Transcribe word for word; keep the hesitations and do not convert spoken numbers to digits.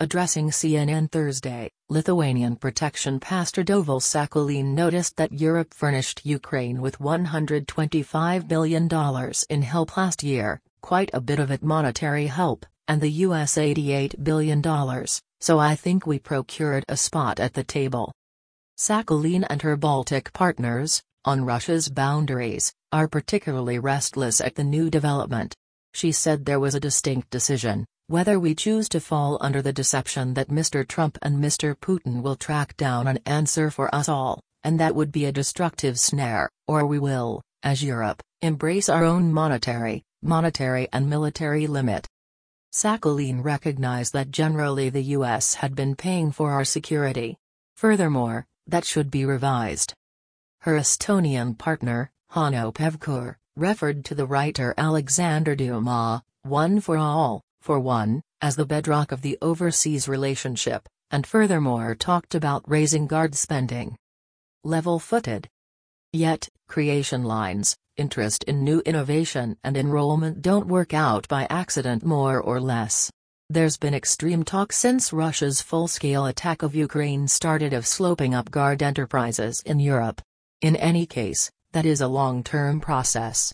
Addressing C N N Thursday, Lithuanian protection pastor Dovilas Sakalys noticed that Europe furnished Ukraine with one hundred twenty-five billion dollars in help last year, quite a bit of it monetary help, and the U S eighty-eight billion dollars, so I think we procured a spot at the table. Sakalys and her Baltic partners, on Russia's boundaries, are particularly restless at the new development. She said there was a distinct decision, whether we choose to fall under the deception that Mister Trump and Mister Putin will track down an answer for us all, and that would be a destructive snare, or we will, as Europe, embrace our own monetary, monetary and military limit. Sakalys recognized that generally the U S had been paying for our security. Furthermore, that should be revised. Her Estonian partner, Hanno Pevkur, referred to the writer Alexander Dumas, One for All, for one, as the bedrock of the overseas relationship, and furthermore talked about raising guard spending. Level-footed. Yet, creation lines, interest in new innovation and enrollment don't work out by accident more or less. There's been extreme talk since Russia's full-scale attack of Ukraine started of sloping up guard enterprises in Europe. In any case, that is a long-term process.